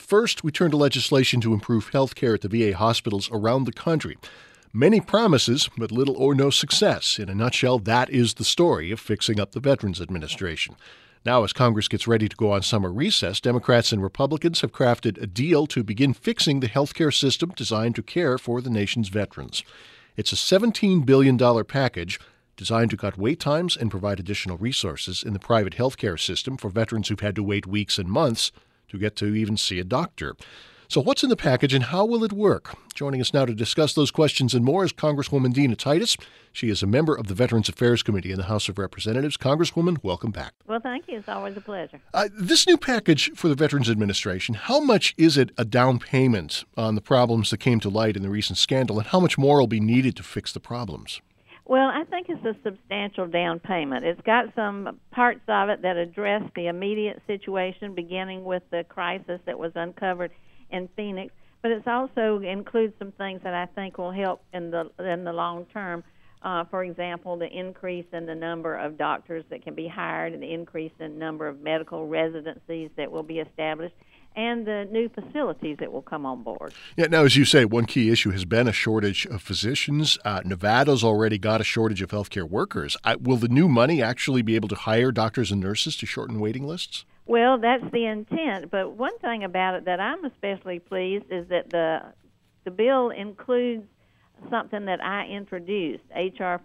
first, we turn to legislation to improve health care at the VA hospitals around the country. Many promises, but little or no success. In a nutshell, that is the story of fixing up the Veterans Administration. Now, as Congress gets ready to go on summer recess, Democrats and Republicans have crafted a deal to begin fixing the health care system designed to care for the nation's veterans. It's a $17 billion package designed to cut wait times and provide additional resources in the private health care system for veterans who've had to wait weeks and months to get to even see a doctor. So what's in the package and how will it work? Joining us now to discuss those questions and more is Congresswoman Dina Titus. She is a member of the Veterans Affairs Committee in the House of Representatives. Congresswoman, welcome back. Well, thank you. It's always a pleasure. This new package for the Veterans Administration, how much is it a down payment on the problems that came to light in the recent scandal, and how much more will be needed to fix the problems? Well, I think it's a substantial down payment. It's got some parts of it that address the immediate situation, beginning with the crisis that was uncovered in Phoenix, but it also includes some things that I think will help in the long term. For example, the increase in the number of doctors that can be hired and the increase in number of medical residencies that will be established, and the new facilities that will come on board. Yeah, now, as you say, one key issue has been a shortage of physicians. Nevada's already got a shortage of healthcare workers. Will the new money actually be able to hire doctors and nurses to shorten waiting lists? Well, that's the intent, but one thing about it that I'm especially pleased is that the bill includes something that I introduced, H.R.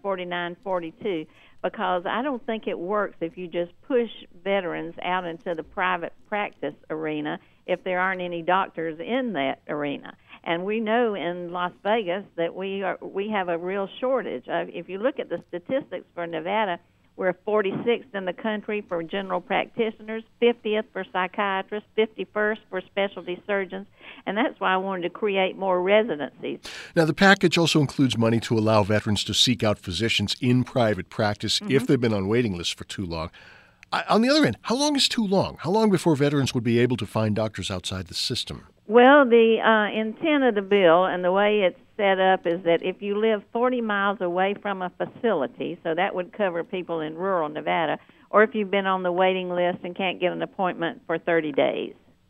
4942, because I don't think it works if you just push veterans out into the private practice arena if there aren't any doctors in that arena. And we know in Las Vegas that we have a real shortage. If you look at the statistics for Nevada, we're 46th in the country for general practitioners, 50th for psychiatrists, 51st for specialty surgeons, and that's why I wanted to create more residencies. Now, the package also includes money to allow veterans to seek out physicians in private practice if they've been on waiting lists for too long. On the other hand, how long is too long? How long before veterans would be able to find doctors outside the system? Well, the intent of the bill and the way it's set up is that if you live 40 miles away from a facility, so that would cover people in rural Nevada, or if you've been on the waiting list and can't get an appointment for 30 days.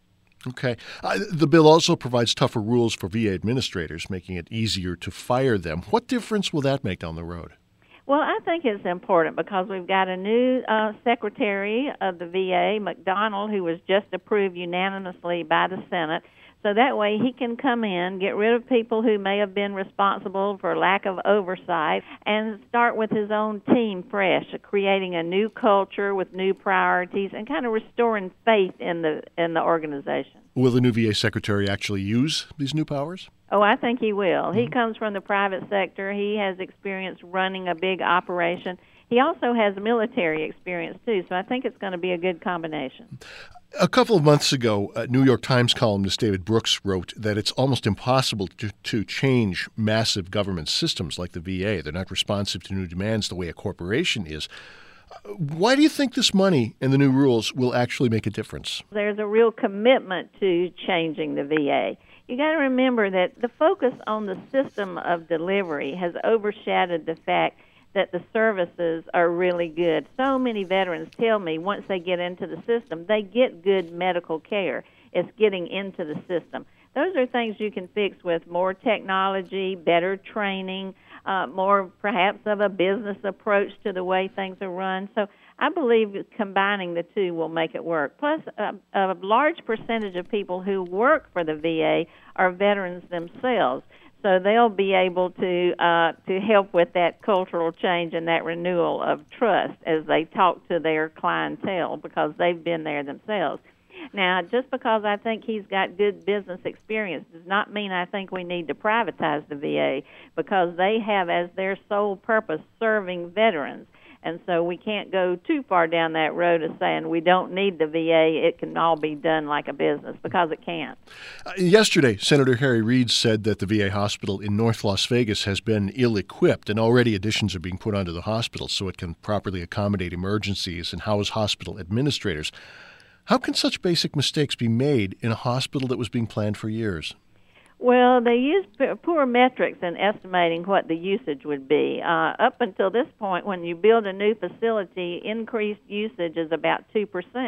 Okay. The bill also provides tougher rules for VA administrators, making it easier to fire them. What difference will that make down the road? Well, I think it's important because we've got a new Secretary of the VA, McDonald, who was just approved unanimously by the Senate. So that way he can come in, get rid of people who may have been responsible for lack of oversight, and start with his own team fresh, creating a new culture with new priorities and kind of restoring faith in the organization. Will the new VA secretary actually use these new powers? Oh, I think he will. He comes from the private sector. He has experience running a big operation. He also has military experience, too, so I think it's going to be a good combination. A couple of months ago, New York Times columnist David Brooks wrote that it's almost impossible to change massive government systems like the VA. They're not responsive to new demands the way a corporation is. Why do you think this money and the new rules will actually make a difference? There's a real commitment to changing the VA. You got to remember that the focus on the system of delivery has overshadowed the fact that the services are really good. So many veterans tell me once they get into the system, they get good medical care. It's getting into the system. Those are things you can fix with more technology, better training, more perhaps of a business approach to the way things are run. So I believe combining the two will make it work. Plus, a large percentage of people who work for the VA are veterans themselves. So they'll be able to help with that cultural change and that renewal of trust as they talk to their clientele because they've been there themselves. Now, just because I think he's got good business experience does not mean I think we need to privatize the VA because they have as their sole purpose serving veterans. And so we can't go too far down that road of saying we don't need the VA, it can all be done like a business, because it can't. Yesterday, Senator Harry Reid said that the VA hospital in North Las Vegas has been ill-equipped, and already additions are being put onto the hospital so it can properly accommodate emergencies and house hospital administrators. How can such basic mistakes be made in a hospital that was being planned for years? Well, they use poor metrics in estimating what the usage would be. Up until this point, when you build a new facility, increased usage is about 2%.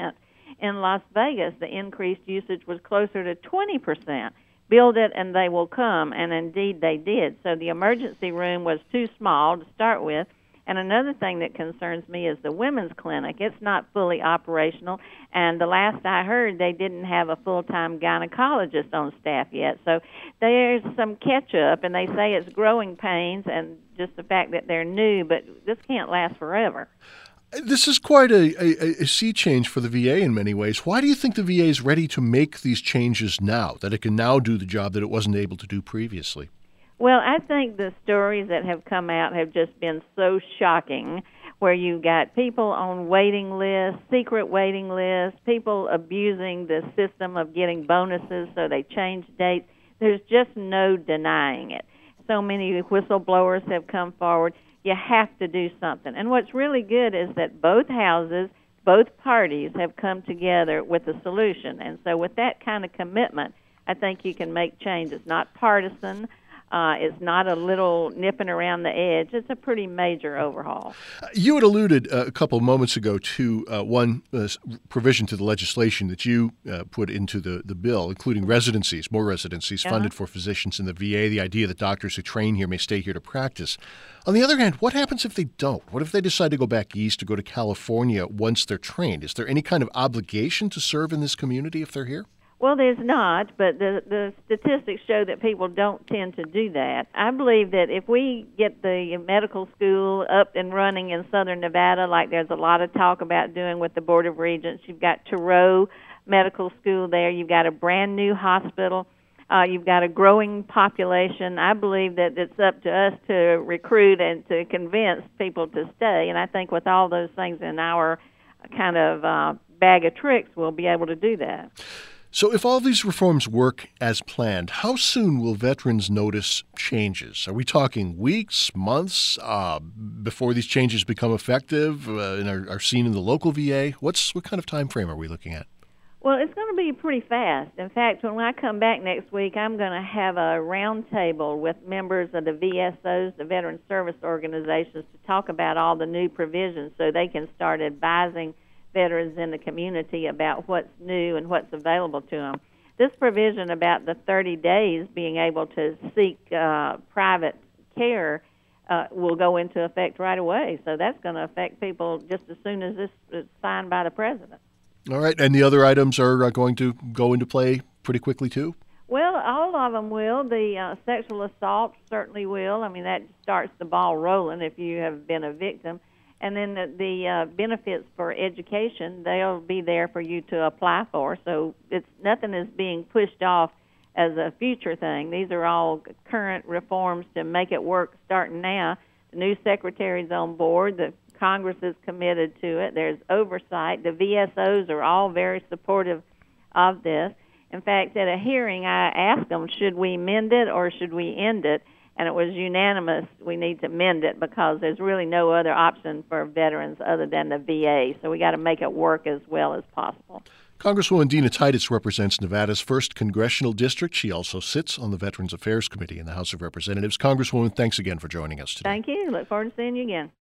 In Las Vegas, the increased usage was closer to 20%. Build it and they will come, and indeed they did. So the emergency room was too small to start with. And another thing that concerns me is the women's clinic. It's not fully operational, and the last I heard, they didn't have a full-time gynecologist on staff yet. So there's some catch-up, and they say it's growing pains and just the fact that they're new, but this can't last forever. This is quite a sea change for the VA in many ways. Why do you think the VA is ready to make these changes now, that it can now do the job that it wasn't able to do previously? Well, I think the stories that have come out have just been so shocking, where you've got people on waiting lists, secret waiting lists, people abusing the system of getting bonuses so they change dates. There's just no denying it. So many whistleblowers have come forward. You have to do something. And what's really good is that both houses, both parties have come together with a solution. And so with that kind of commitment, I think you can make change. It's not partisan. It's not a little nipping around the edge. It's a pretty major overhaul. You had alluded a couple of moments ago to one provision to the legislation that you put into the bill, including residencies, more residencies funded for physicians in the VA, the idea that doctors who train here may stay here to practice. On the other hand, what happens if they don't? What if they decide to go back east, to go to California once they're trained? Is there any kind of obligation to serve in this community if they're here? Well, there's not, but the statistics show that people don't tend to do that. I believe that if we get the medical school up and running in southern Nevada, like there's a lot of talk about doing with the Board of Regents, you've got Thoreau Medical School there, you've got a brand new hospital, you've got a growing population. I believe that it's up to us to recruit and to convince people to stay, and I think with all those things in our kind of bag of tricks, we'll be able to do that. So if all these reforms work as planned, how soon will veterans notice changes? Are we talking weeks, months, before these changes become effective and are seen in the local VA? What kind of time frame are we looking at? Well, it's going to be pretty fast. In fact, when I come back next week, I'm going to have a roundtable with members of the VSOs, the Veteran Service Organizations, to talk about all the new provisions so they can start advising veterans in the community about what's new and what's available to them. This provision about the 30 days being able to seek private care will go into effect right away. So that's going to affect people just as soon as this is signed by the president. All right. And the other items are going to go into play pretty quickly, too? Well, all of them will. The sexual assault certainly will. I mean, that starts the ball rolling if you have been a victim. And then the benefits for education, they'll be there for you to apply for. So nothing is being pushed off as a future thing. These are all current reforms to make it work starting now. The new secretary's on board. The Congress is committed to it. There's oversight. The VSOs are all very supportive of this. In fact, at a hearing, I asked them, should we mend it or should we end it? And it was unanimous, we need to mend it because there's really no other option for veterans other than the VA. So we got to make it work as well as possible. Congresswoman Dina Titus represents Nevada's 1st Congressional District. She also sits on the Veterans Affairs Committee in the House of Representatives. Congresswoman, thanks again for joining us today. Thank you. Look forward to seeing you again.